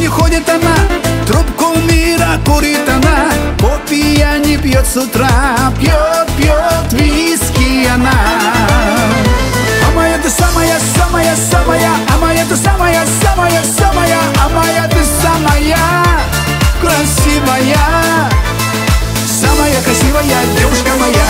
не ходит она, трубку мира курит она, по пьяни пьет с утра, пьет виски она. А моя ты самая, самая, самая, а моя ты самая, самая, самая, а моя ты самая красивая, самая красивая девушка моя.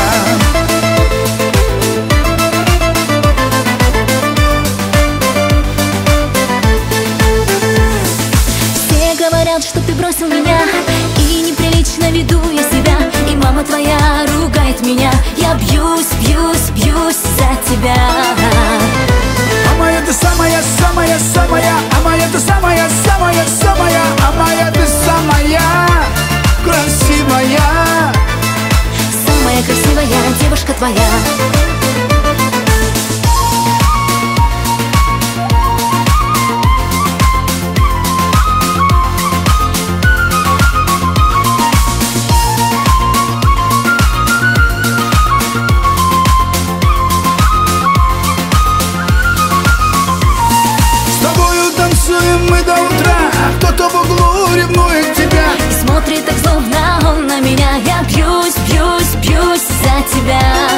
Говорят, что ты бросил меня, и неприлично веду я себя, и мама твоя ругает меня. Я бьюсь, бьюсь, бьюсь за тебя. А моя ты самая, самая, самая, а моя ты самая, самая, самая, а моя ты самая красивая, самая красивая девушка твоя. Мы до утра, кто-то в углу ревнует тебя и смотрит так злобно он на меня. Я бьюсь, бьюсь, бьюсь за тебя.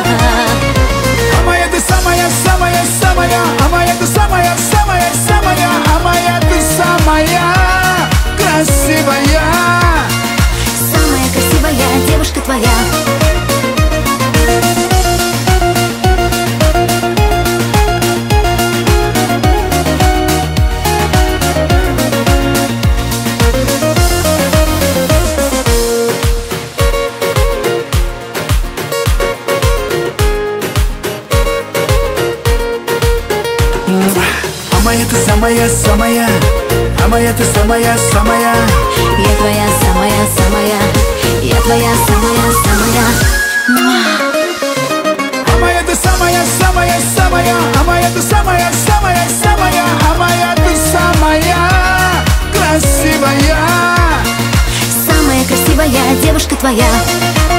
А моя ты самая, самая, самая, а моя ты самая, самая, самая, а моя ты самая красивая, самая красивая девушка твоя. А моя ты самая, самая, а моя ты самая, самая. Я твоя самая, самая, я твоя самая, самая. А моя ты самая, самая, самая, а моя ты самая, самая, самая, а моя ты самая красивая, самая красивая девушка твоя.